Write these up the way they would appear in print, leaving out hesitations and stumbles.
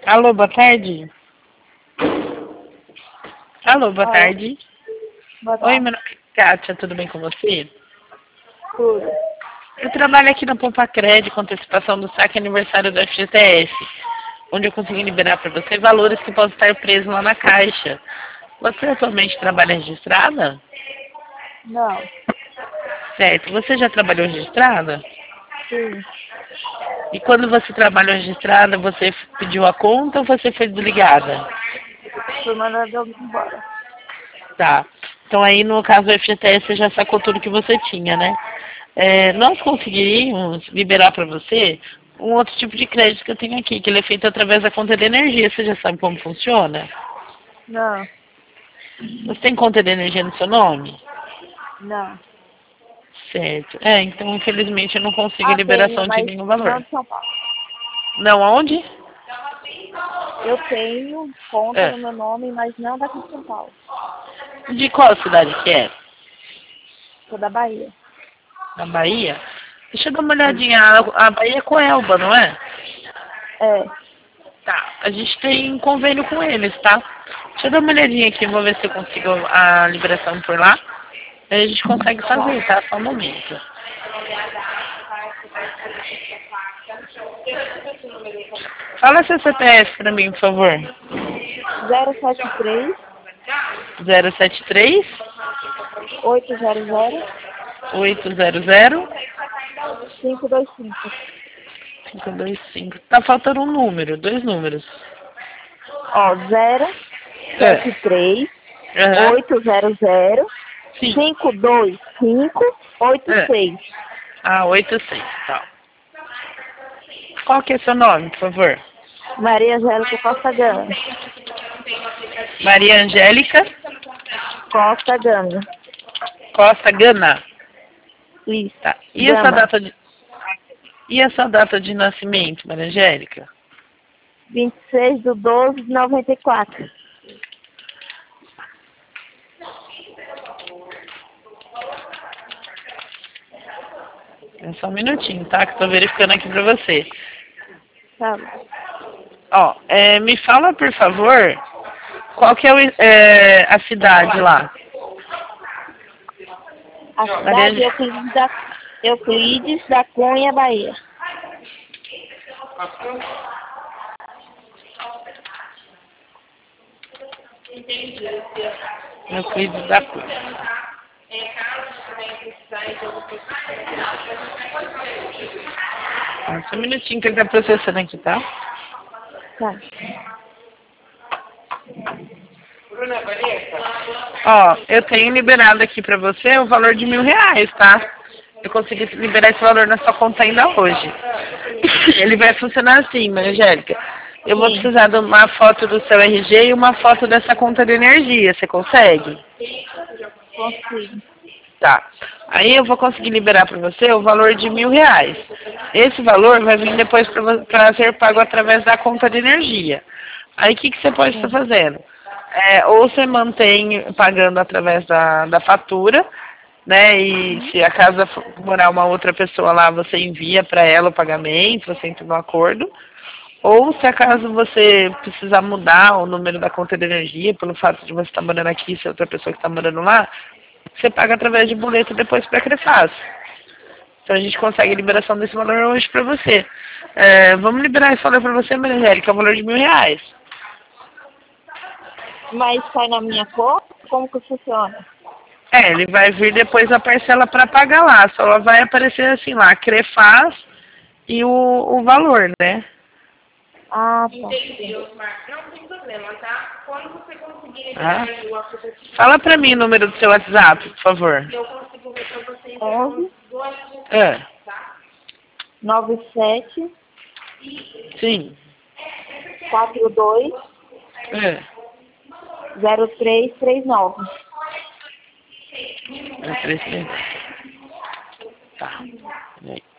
Alô, boa tarde. Alô, boa tarde. Boa tarde. Oi, meu nome é Kátia, tudo bem com você? Tudo. Eu trabalho aqui na Pompa Crédito com antecipação do saque aniversário do FGTS, onde eu consegui liberar para você valores que podem estar presos lá na Caixa. Você atualmente trabalha registrada? Não. Certo. Você já trabalhou registrada? Sim. E quando você trabalhou registrada, você pediu a conta ou você foi desligada? Fui mandada embora. Tá. Então aí no caso do FGTS você já sacou tudo que você tinha, né? Nós conseguiríamos liberar para você um outro tipo de crédito que eu tenho aqui, que ele é feito através da conta de energia. Você já sabe como funciona? Não. Você tem conta de energia no seu nome? Não. Certo. Então infelizmente eu não consigo Tenho, liberação de mas nenhum não valor. de São Paulo. Não, aonde? Eu tenho conta É. no meu nome, mas não daqui de São Paulo. De qual cidade que é? Sou da Bahia. Na Bahia? Deixa eu dar uma olhadinha. A Bahia é com Elba, não é? É. Tá. A gente tem convênio com eles, tá? Deixa eu dar uma olhadinha aqui, vou ver se eu consigo a liberação por lá. Aí a gente consegue fazer, tá? Só um momento. Fala seu CPF pra mim, por favor. 073 073 800 800 525. 525. Tá faltando um número, dois números. Ó, É. 073 Aham. 800 Sim. 525 É. 86. 86, tá. Qual que é seu nome, por favor? Maria Angélica Costa Gama. Maria Angélica Costa Gama. Costa Gana. Isso. Tá. Gama. E essa data de nascimento, Maria Angélica? 26/12/94. É só um minutinho, tá? Que eu tô verificando aqui pra você. Tá bom. Ó, me fala, por favor, qual que é, a cidade lá? A cidade Euclides da Cunha, Bahia. Euclides da Cruz. Só um minutinho que ele tá processando aqui, tá? Tá. Ó, eu tenho liberado aqui pra você o valor de R$ 1.000, tá? Eu consegui liberar esse valor na sua conta ainda hoje. Ele vai funcionar assim, Maria Angélica. Eu vou Sim. precisar de uma foto do seu RG e uma foto dessa conta de energia. Você consegue? Consigo. Tá. Aí eu vou conseguir liberar para você o valor de R$ 1.000. Esse valor vai vir depois para ser pago através da conta de energia. Aí o que você pode estar Sim. fazendo? Ou você mantém pagando através da fatura, né? E se a casa morar uma outra pessoa lá, você envia para ela o pagamento, você entra no acordo. Ou se acaso você precisar mudar o número da conta de energia, pelo fato de você estar morando aqui, se é outra pessoa que está morando lá, você paga através de boleto depois para a Crefaz. Então a gente consegue a liberação desse valor hoje para você. Vamos liberar esse valor para você, Maria Angélica, é o valor de R$ 1.000. Mas sai na minha conta? Como que funciona? Ele vai vir depois a parcela para pagar lá. Só vai aparecer assim lá, Crefaz e o valor, né? Ah, tá. Não tem problema, tá? Quando você conseguir Ah. liberar o aplicativo, Fala para mim o número do seu WhatsApp, por favor. eu consigo ver pra vocês 11 do aplicativo, É, tá? 97 sim. 42 É. 0339. É 3 Tá. E aí?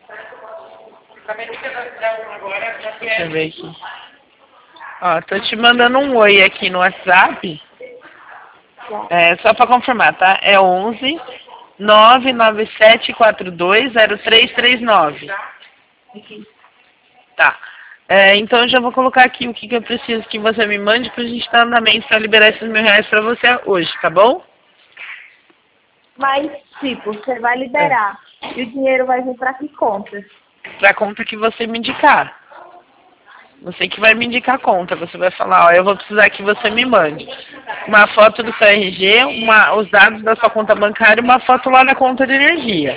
Deixa eu ver aqui. Ó, tô te mandando um oi aqui no WhatsApp. Tá. Só para confirmar, tá? É 11 997420339. Tá. Então eu já vou colocar aqui o que eu preciso que você me mande pra gente dar andamento pra liberar esses R$ 1.000 pra você hoje, tá bom? Mas, tipo, você vai liberar. E o dinheiro vai vir pra que conta? Pra conta que você me indicar. Você que vai me indicar a conta. Você vai falar, ó, eu vou precisar que você me mande uma foto do seu RG, os dados da sua conta bancária e uma foto lá na conta de energia.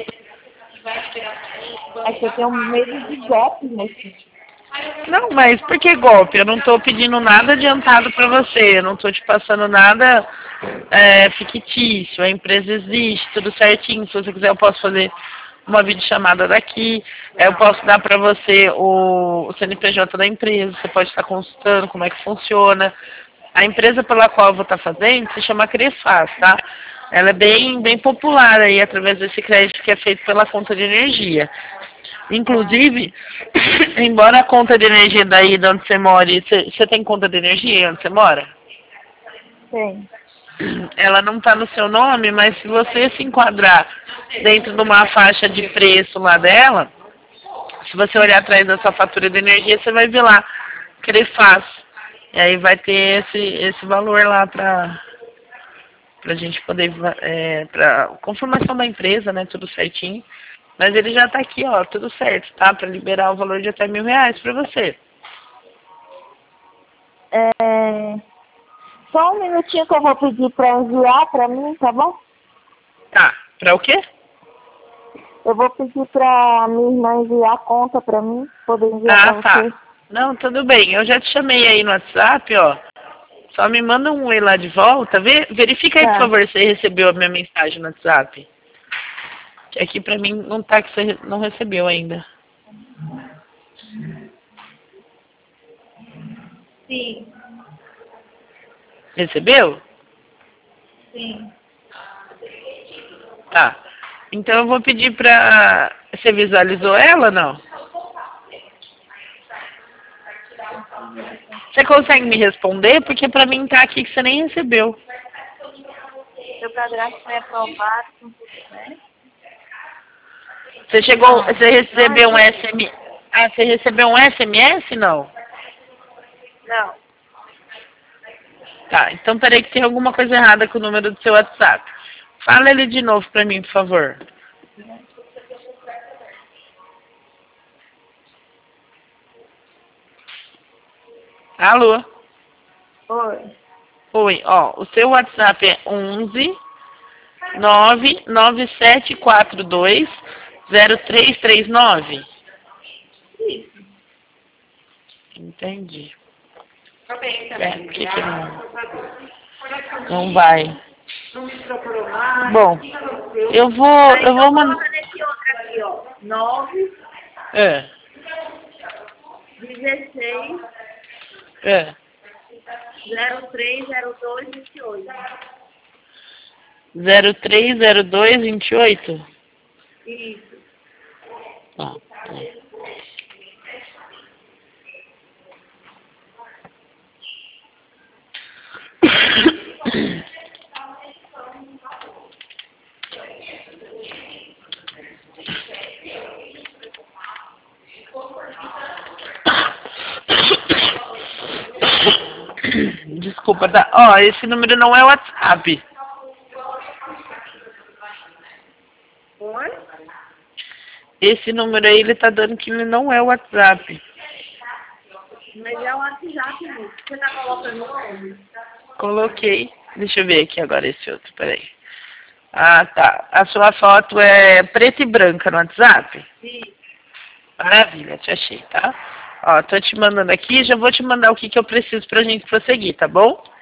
É que eu tenho medo de golpe nesse. Não, mas por que golpe? Eu não tô pedindo nada adiantado pra você. Eu não tô te passando nada fictício. A empresa existe, tudo certinho. Se você quiser, eu posso fazer uma videochamada daqui. Eu posso dar pra você o CNPJ da empresa. Você pode estar consultando como é que funciona. A empresa pela qual eu vou estar fazendo se chama Cresfaz, tá? Ela é bem popular aí através desse crédito que é feito pela conta de energia. Inclusive, embora a conta de energia daí de onde você mora, você tem conta de energia onde você mora? Tem. Ela não está no seu nome, mas se você se enquadrar dentro de uma faixa de preço lá dela, se você olhar atrás da sua fatura de energia, você vai ver lá que ele faz. E aí vai ter esse valor lá pra gente poder, pra confirmação da empresa, né, tudo certinho. Mas ele já tá aqui, ó, tudo certo, tá? Pra liberar o valor de até R$ 1.000 pra você. Só um minutinho que eu vou pedir pra enviar pra mim, tá bom? Tá, pra o quê? Eu vou pedir pra minha irmã enviar a conta pra mim, poder enviar pra você. Tá. Não, tudo bem. Eu já te chamei aí no WhatsApp, ó. Só me manda um oi lá de volta. Verifica aí, por favor, se você recebeu a minha mensagem no WhatsApp. Que aqui pra mim não tá que você não recebeu ainda. Sim. Recebeu? Sim. Tá. Então eu vou pedir pra... Você visualizou ela ou não? Você consegue me responder? Porque pra mim tá aqui que você nem recebeu. Seu cadastro foi aprovado com tudo, né? Você recebeu um SMS? Ah, você recebeu um SMS, não? Não. Tá, então peraí que tem alguma coisa errada com o número do seu WhatsApp. Fala ele de novo pra mim, por favor. Alô? Oi. Oi, ó, o seu WhatsApp é 11 99742 0339. Isso. Entendi. Tá bem, tá Por bem. que não vai? Bom, eu vou mandar. Nesse outro aqui, ó. 9, É, 16, é. 03, 02, 28. 030228? Isso. Tá. Desculpa, tá? Ó, esse número não é WhatsApp. Oi? Esse número aí, ele tá dando que ele não é WhatsApp. Mas é o WhatsApp, moço. Você tá colocando onde? Coloquei. Deixa eu ver aqui agora esse outro, peraí. Ah, tá. A sua foto é preta e branca no WhatsApp? Sim. Maravilha, te achei, tá? Ó, tô te mandando aqui, já vou te mandar o que eu preciso pra gente prosseguir, tá bom?